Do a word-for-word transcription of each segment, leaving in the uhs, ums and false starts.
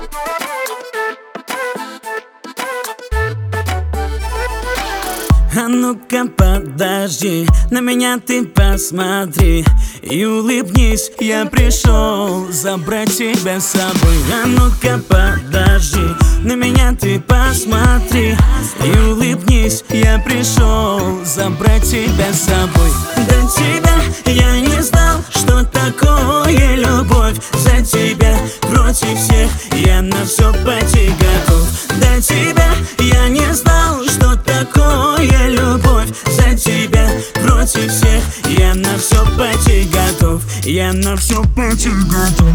А ну-ка подожди, на меня ты посмотри и улыбнись, я пришел забрать тебя с собой. А ну-ка подожди, на меня ты посмотри и улыбнись, я пришел забрать тебя с собой. До тебя я не знал, что такое любовь. За тебя против всех я на все пойти готов. До тебя я не знал, что такое любовь. За тебя против всех я на все пойти готов. Я на все пойти готов.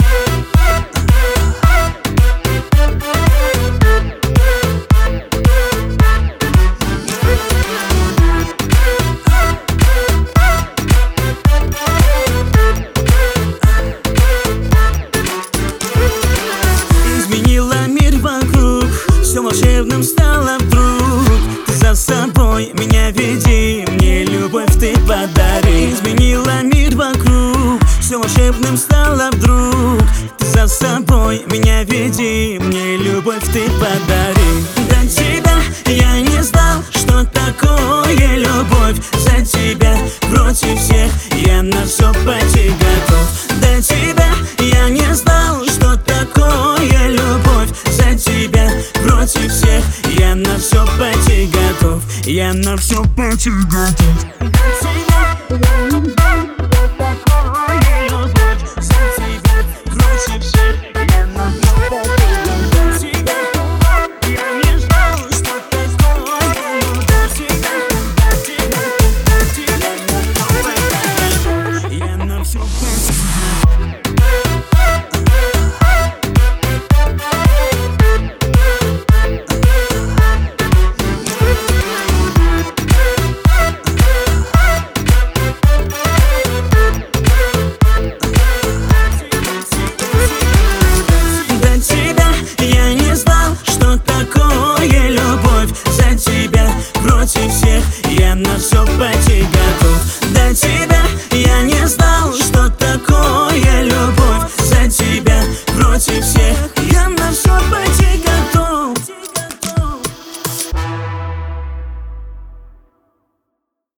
Все волшебным стало вдруг. Ты за собой меня веди, мне любовь ты подари. Изменила мир вокруг, все волшебным стало вдруг. Ты за собой меня веди, мне любовь ты подари. До тебя я не знал, что такое любовь. За тебя против всех я на все пойти готов. До тебя я не знал, что такое любовь. За тебя против всех я на все пойти готов. Я на все пойти готов.